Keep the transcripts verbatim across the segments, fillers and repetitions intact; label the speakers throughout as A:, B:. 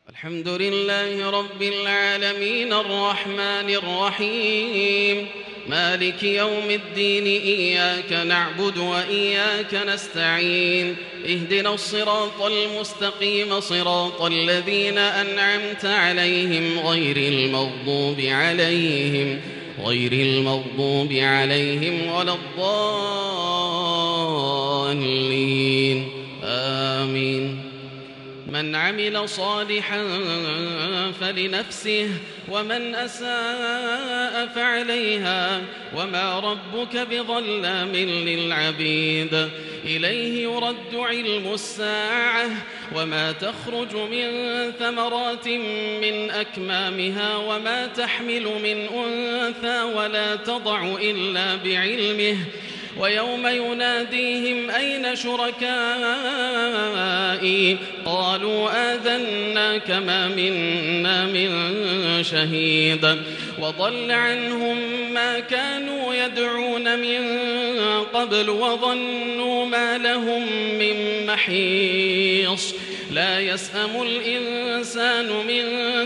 A: الحمد لله رب العالمين الرحمن الرحيم مالك يوم الدين إياك نعبد وإياك نستعين اهدنا الصراط المستقيم صراط الذين أنعمت عليهم غير المغضوب عليهم غير المغضوب عليهم ولا الضالين آمين. من عمل صالحا فلنفسه ومن أساء فعليها وما ربك بظلام للعبيد. إليه يرد علم الساعة وما تخرج من ثمرات من أكمامها وما تحمل من أنثى ولا تضع إلا بعلمه. ويوم يناديهم أين شركائي قالوا آذناك ما منا من شهيد. وضل عنهم ما كانوا يدعون من قبل وظنوا ما لهم من محيص. لا يسأم الإنسان من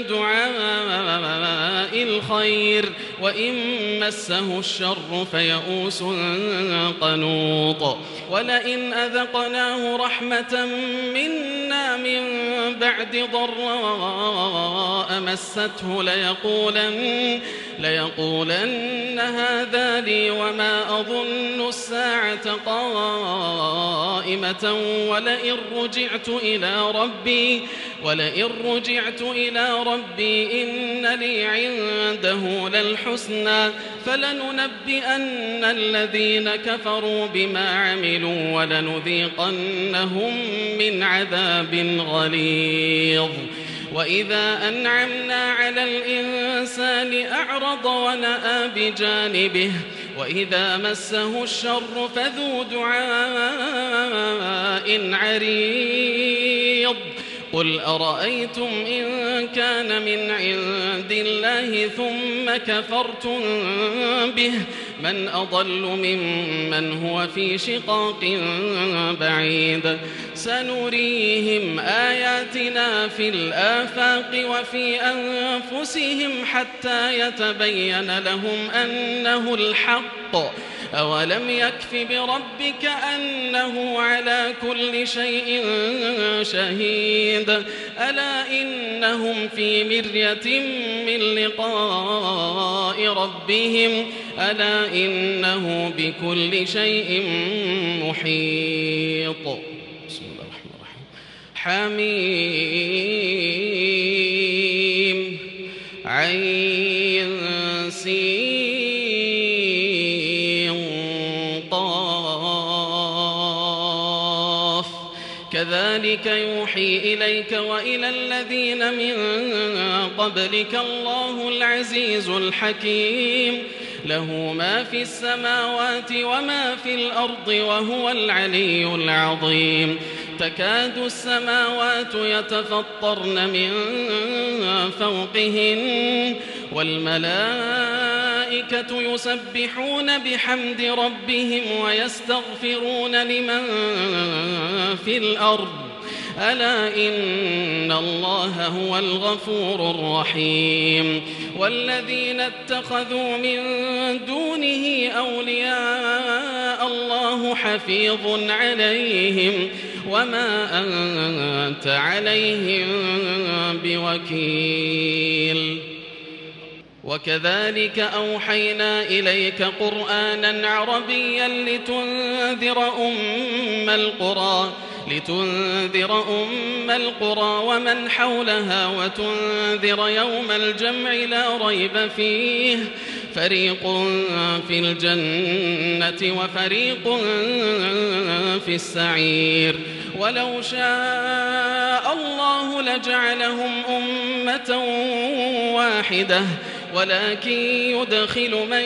A: دعاء الخير وإن مسه الشر فيئوس قنوط. ولئن أذقناه رحمة منا من بعد ضراء مسته ليقولن, ليقولن هذا لي وما أظن الساعة قائمة ولئن رجعت إلى ربي ولئن رجعت إلى ربي إن لي عنده للحسنى فلننبئن الذين كفروا بما عملوا ولنذيقنهم من عذاب غليظ. وإذا أنعمنا على الإنسان أعرض ونأى بجانبه وإذا مسه الشر فذو دعاء عريض. قل أرأيتم إن كان من عند الله ثم كفرتم به من أضل ممن هو في شقاق بعيد. سنريهم آياتنا في الآفاق وفي أنفسهم حتى يتبين لهم أنه الحق. أولم يكف بربك أنه على كل شيء شهيد. ألا إنهم في مرية من لقاء ربهم ألا إنه بكل شيء محيط. بسم الله الرحمن الرحيم. حميم عين سين قاف كذلك يوحي إليك وإلى الذين من قبلك الله العزيز الحكيم. له ما في السماوات وما في الأرض وهو العلي العظيم. تكاد السماوات يتفطرن من فوقهن والملائكة يسبحون بحمد ربهم ويستغفرون لمن في الأرض ألا إن الله هو الغفور الرحيم. والذين اتخذوا من دونه أولياء الله حفيظ عليهم وما أنت عليهم بوكيل. وكذلك أوحينا إليك قرآنا عربيا لتنذر أم القرى لتنذر أم القرى ومن حولها وتنذر يوم الجمع لا ريب فيه فريق في الجنة وفريق في السعير. ولو شاء الله لجعلهم أمة واحدة ولكن يدخل من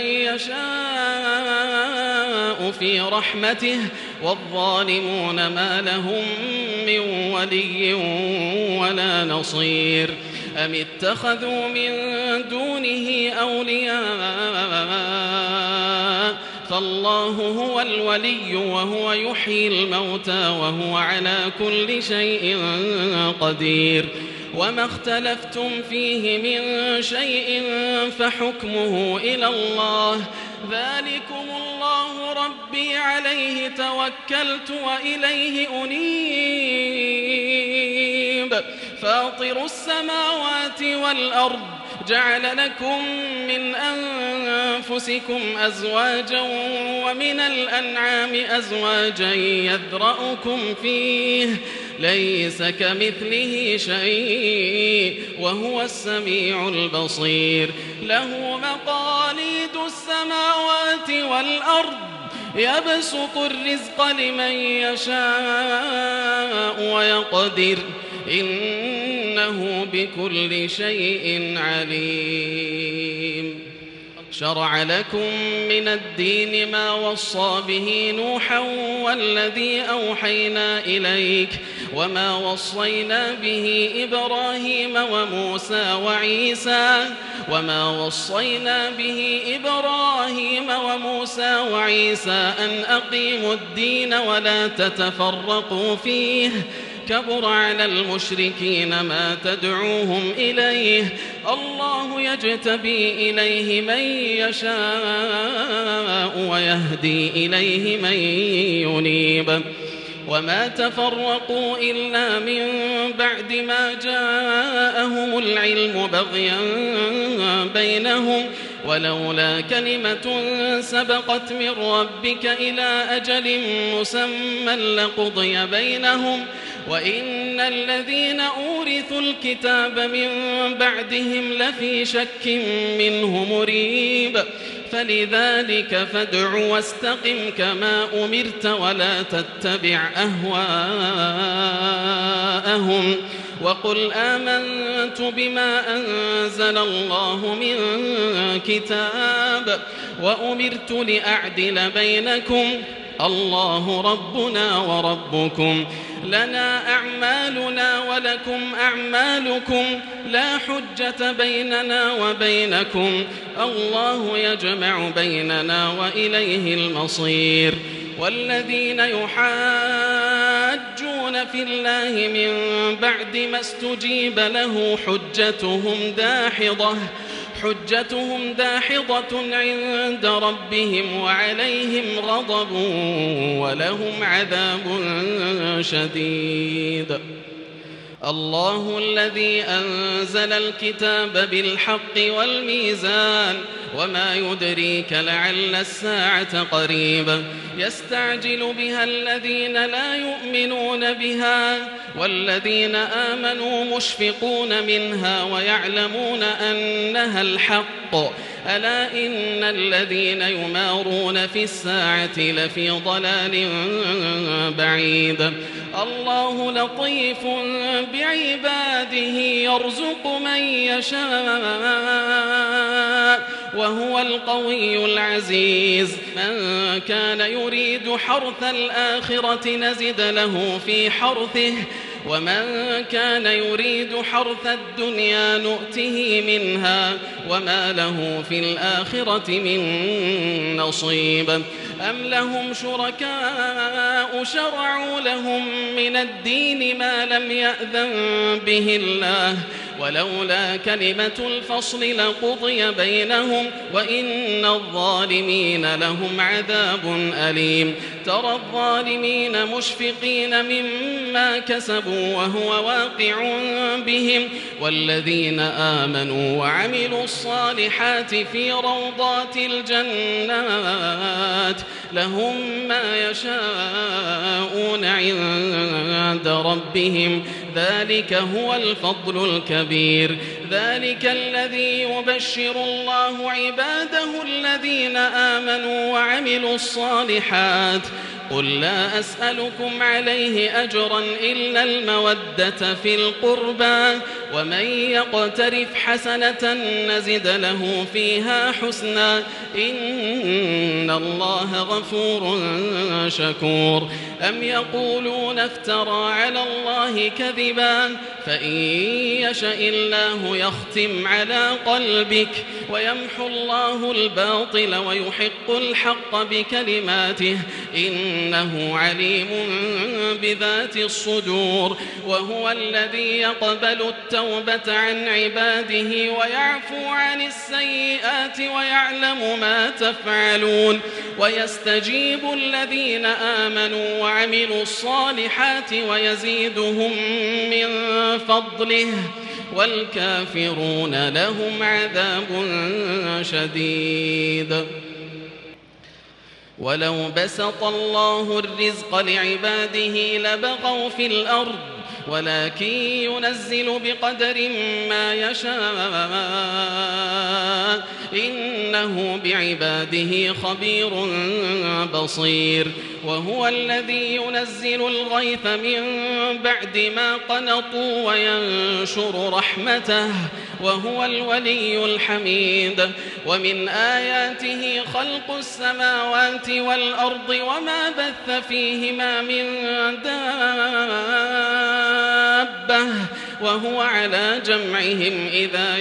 A: يشاء في رحمته والظالمون ما لهم من ولي ولا نصير. أم اتخذوا من دونه أولياء فالله هو الولي وهو يحيي الموتى وهو على كل شيء قدير. وما اختلفتم فيه من شيء فحكمه إلى الله ذلكم الله ربي عليه توكلت وإليه أنيب فاطر السماوات والأرض جعل لكم من أنفسكم أزواجا ومن الأنعام أزواجا يذرأكم فيه ليس كمثله شيء وهو السميع البصير له مقاليد السماوات والأرض يبسط الرزق لمن يشاء ويقدر إنه بكل شيء عليم شرع لكم من الدين ما وصى به نوحا والذي أوحينا إليك وما وصينا به إبراهيم وموسى وعيسى وما وصينا به إبراهيم وموسى وعيسى أن أقيموا الدين ولا تتفرقوا فيه كبر على المشركين ما تدعوهم إليه الله يجتبي إليه من يشاء ويهدي إليه من ينيب وما تفرقوا إلا من بعد ما جاءهم العلم بغيا بينهم ولولا كلمة سبقت من ربك إلى أجل مسمى لقضي بينهم وإن الذين أورثوا الكتاب من بعدهم لفي شك منه مريب فلذلك فادع واستقم كما أمرت ولا تتبع أهواءهم وقل آمنت بما أنزل الله من كتاب وأمرت لأعدل بينكم الله ربنا وربكم لنا أعمالنا ولكم أعمالكم لا حجة بيننا وبينكم الله يجمع بيننا وإليه المصير والذين يحاجون في الله من بعد ما استجيب له حجتهم داحضة حجتهم داحضة عند ربهم وعليهم غضب ولهم عذاب شديد الله الذي أنزل الكتاب بالحق والميزان وما يدريك لعل الساعة قريبة يستعجل بها الذين لا يؤمنون بها والذين آمنوا مشفقون منها ويعلمون أنها الحق ألا إن الذين يمارون في الساعة لفي ضلال بعيد الله لطيف بعباده يرزق من يشاء وهو القوي العزيز من كان يريد حرث الآخرة نزد له في حرثه ومن كان يريد حرث الدنيا نؤته منها وما له في الآخرة من نصيب أم لهم شركاء شرعوا لهم من الدين ما لم يأذن به الله ولولا كلمة الفصل لقضي بينهم وإن الظالمين لهم عذاب أليم ترى الظالمين مشفقين مما كسبوا وهو واقع بهم والذين آمنوا وعملوا الصالحات في روضات الجنات لهم ما يشاءون عند ربهم ذلك هو الفضل الكبير ذلك الذي يبشر الله عباده الذين آمنوا وعملوا الصالحات قل لا أسألكم عليه أجرا إلا المودة في القربى ومن يقترف حسنة نزد له فيها حسنا إن الله غفور شكور أم يقولون افترى على الله كذبا فإن يشأ الله يختم على قلبك ويمحو الله الباطل ويحق الحق بكلماته إنه عليم بذات الصدور وهو الذي يقبل التوبة عن عباده ويعفو عن السيئات ويعلم ما تفعلون ويستجيب الذين آمنوا وعملوا الصالحات ويزيدهم من فضله والكافرون لهم عذاب شديد. ولو بسط الله الرزق لعباده لبغوا في الأرض ولكن ينزل بقدر ما يشاء إنه بعباده خبير بصير. وهو الذي ينزل الغيث من بعد ما قنطوا وينشر رحمته وهو الولي الحميد. ومن آياته خلق السماوات والأرض وما بث فيهما من دابة وهو على جمعهم إذا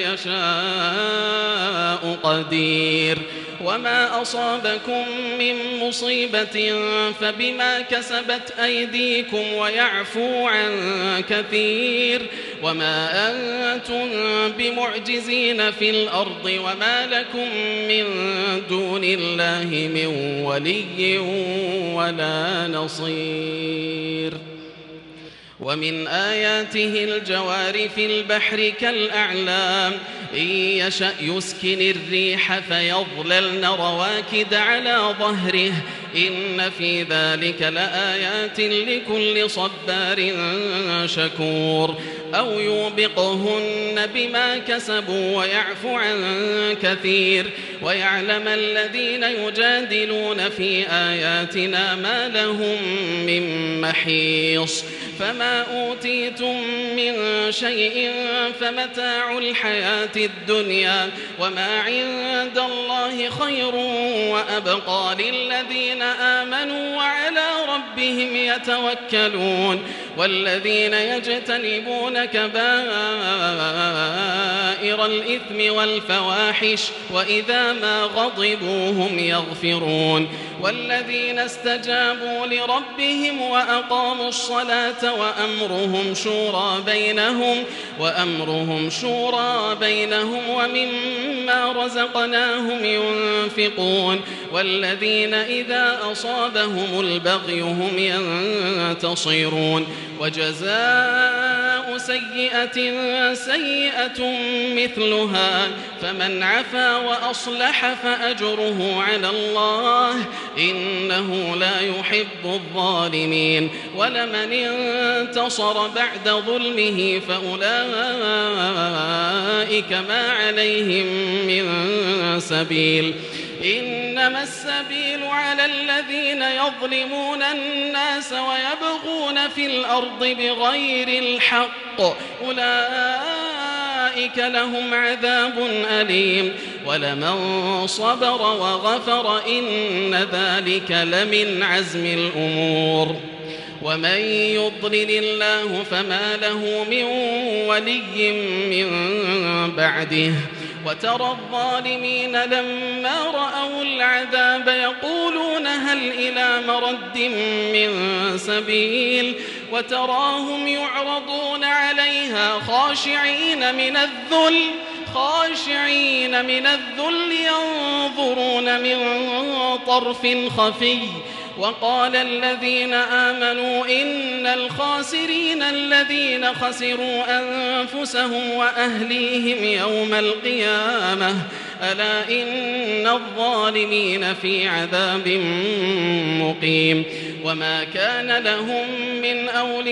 A: يشاء قدير. وما أصابكم من مصيبة فبما كسبت أيديكم ويعفو عن كثير. وما أنتم بمعجزين في الأرض وما لكم من دون الله من ولي ولا نصير. ومن آياته الجوار في البحر كالأعلام إن يشأ يسكن الريح فيظللن رواكد على ظهره إن في ذلك لآيات لكل صبار شكور. أو يوبقهن بما كسبوا ويعفو عن كثير ويعلم الذين يجادلون في آياتنا ما لهم من محيص. فما أوتيتم من شيء فمتاع الحياة الدنيا وما عند الله خير وأبقى للذين آمنوا وعلى ربهم يتوكلون. والذين يجتنبون كبائر الإثم والفواحش وإذا ما غضبوا هم يغفرون. والذين استجابوا لربهم وأقاموا الصلاة وأمرهم شورى بينهم وأمرهم شورى بينهم ومما رزقناهم ينفقون. والذين إذا أصابهم البغي هم ينتصرون. وجزاء سيئة سيئة مثلها فمن عفا وأصلح فأجره على الله إنه لا يحب الظالمين. ولمن انتصر بعد ظلمه فأولئك ما عليهم من سبيل. إنما السبيل على الذين يظلمون الناس ويبغون في الأرض بغير الحق أولئك لهم عذاب أليم. ولمن صبر وغفر إن ذلك لمن عزم الأمور. ومن يضلل الله فما له من ولي من بعده. وترى الظالمين لما رأوا العذاب يقولون هل إلى مرد من سبيل. وتراهم يعرضون عليها خاشعين من الذل خاشعين من الذل ينظرون من طرف خفي. وقال الذين آمنوا إن الخاسرين الذين خسروا أنفسهم وأهليهم يوم القيامة ألا إن الظالمين في عذاب مقيم. وما كان لهم من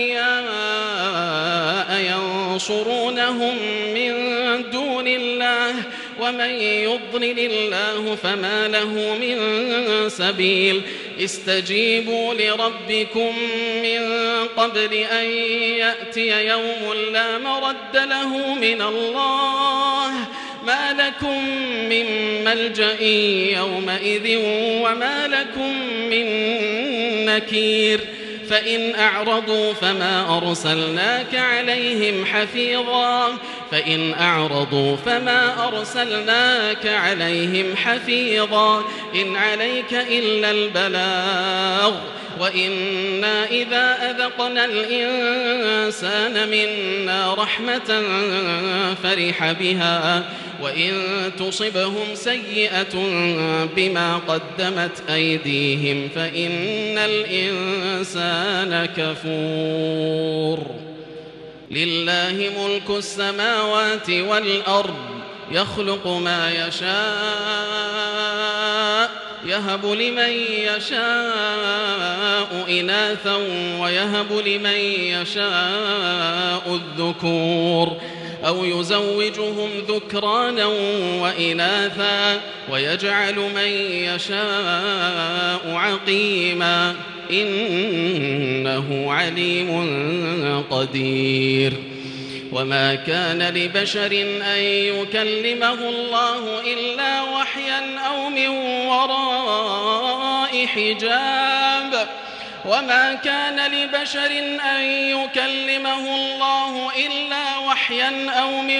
A: أولياء ينصرونهم من دون الله ومن يضلل الله فما له من سبيل. استجيبوا لربكم من قبل أن يأتي يوم لا مرد له من الله ما لكم من ملجأ يومئذ وما لكم من نكير. فإن أعرضوا فما أرسلناك عليهم حفيظا فإن أعرضوا فما أرسلناك عليهم حفيظا إن عليك إلا البلاغ وإنا إذا أذقنا الإنسان منا رحمة فرح بها وإن تصبهم سيئة بما قدمت أيديهم فإن الإنسان كفور لله ملك السماوات والأرض يخلق ما يشاء يهب لمن يشاء إناثا ويهب لمن يشاء الذكور أو يزوجهم ذكرانا وإناثا ويجعل من يشاء عقيما إنه عليم قدير وما كان لبشر أن يكلمه الله إلا وحيا أو من وراء حجاب وما كان لبشر أن يكلمه الله إلا وحيا أو من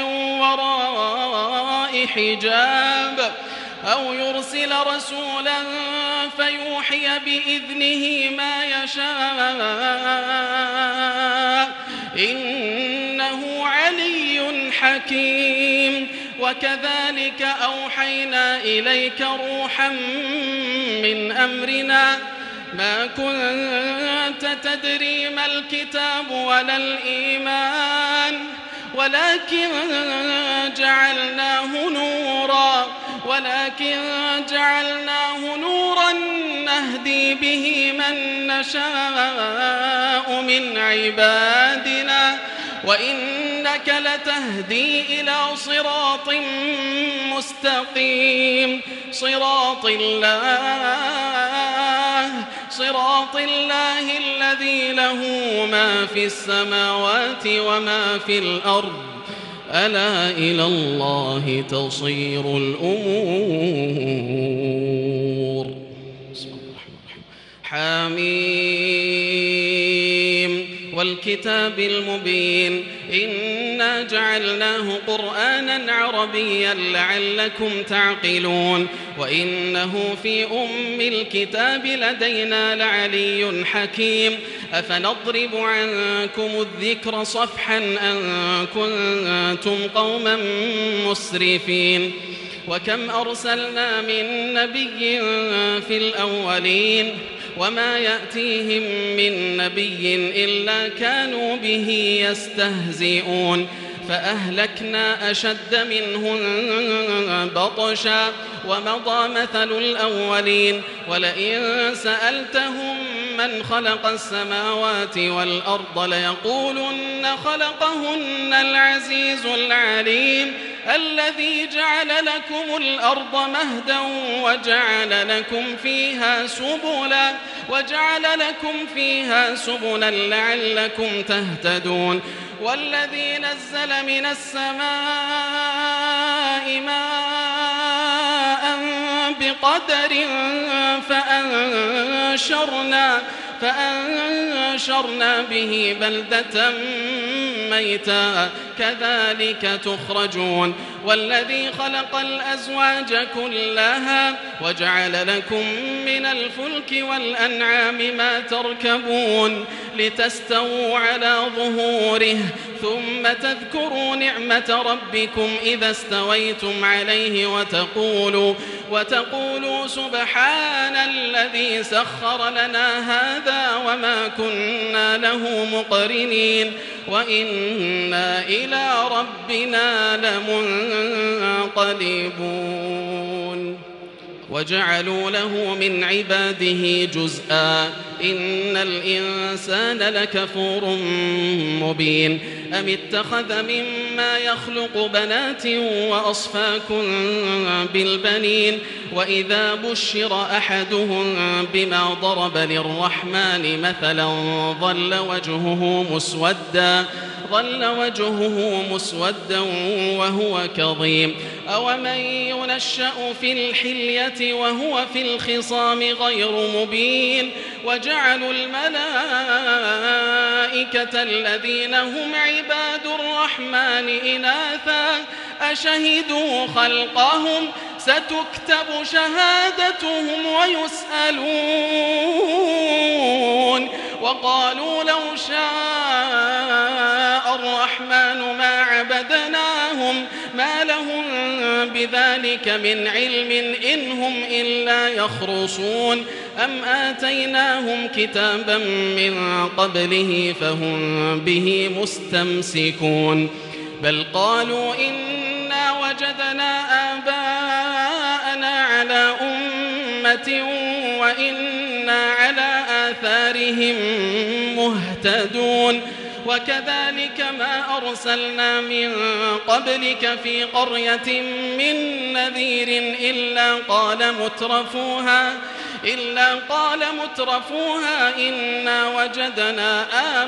A: وراء حجاب أو يرسل رسولا فيوحي بإذنه ما يشاء إنه علي حكيم وكذلك أوحينا إليك روحا من أمرنا ما كنت تدري ما الكتاب ولا الإيمان ولكن جعلناه نورا ولكن جعلناه نورا نهدي به من نشاء من عبادنا وإنك لتهدي إلى صراط مستقيم صراط الله صراط الله الذي له ما في السماوات وما في الأرض ألا إلى الله تصير الأمور بسم الله الرحمن الرحيم حميم والكتاب المبين إنا جعلناه قرآنا عربيا لعلكم تعقلون وإنه في أم الكتاب لدينا لعلي حكيم أفنضرب عنكم الذكر صفحا أن كنتم قوما مسرفين وكم أرسلنا من نبي في الأولين وما يأتيهم من نبي إلا كانوا به يستهزئون فأهلكنا أشد منهم بطشا ومضى مثل الأولين ولئن سألتهم من خلق السماوات والأرض ليقولن خلقهن العزيز العليم الذي جعل لكم الأرض مهدا وجعل لكم فيها سبلا وجعل لكم فيها سبلا لعلكم تهتدون والذي نزل من السماء ماء بقدر فأنشرنا فأنشرنا به بلدة ميتا كذلك تخرجون والذي خلق الأزواج كلها وجعل لكم من الفلك والأنعام ما تركبون لتستووا على ظهوره ثم تذكروا نعمة ربكم إذا استويتم عليه وتقولوا, وتقولوا سبحان الذي سخر لنا هذا وما كنا له مقرنين وإنا إلى ربنا لمنقلبون وجعلوا له من عباده جزءا إن الإنسان لكفور مبين أم اتخذ مما يخلق بنات وأصفاكم بالبنين وإذا بشر أحدهم بما ضرب للرحمن مثلا ظل وجهه مسودا ظل وجهه مسودا وهو كظيم أومن ينشأ في الحلية وهو في الخصام غير مبين وجعلوا الملائكة الذين هم عباد الرحمن إناثا أشهدوا خلقهم ستكتب شهادتهم ويسألون وقالوا لو شاء الرحمن ما عبدناهم ما لهم بذلك من علم إن هم إلا يخرصون أم آتيناهم كتابا من قبله فهم به مستمسكون بل قالوا إنا وجدنا آباءنا على أمة وإنا على آثارهم مهتدون وكذلك ما أرسلنا من قبلك في قرية من نذير إلا قال مترفوها إلا قال مترفوها إنا وجدنا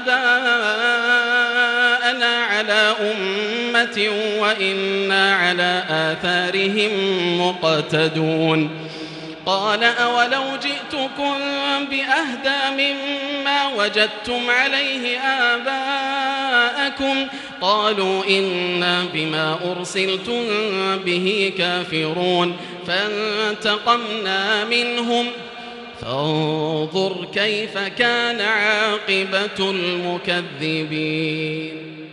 A: آباءنا على أمة وإنا على آثارهم مقتدون قال أولو جئتكم بأهدى مما وجدتم عليه آباءكم قالوا إنا بما أرسلتم به كافرون فانتقمنا منهم فانظر كيف كان عاقبة المكذبين.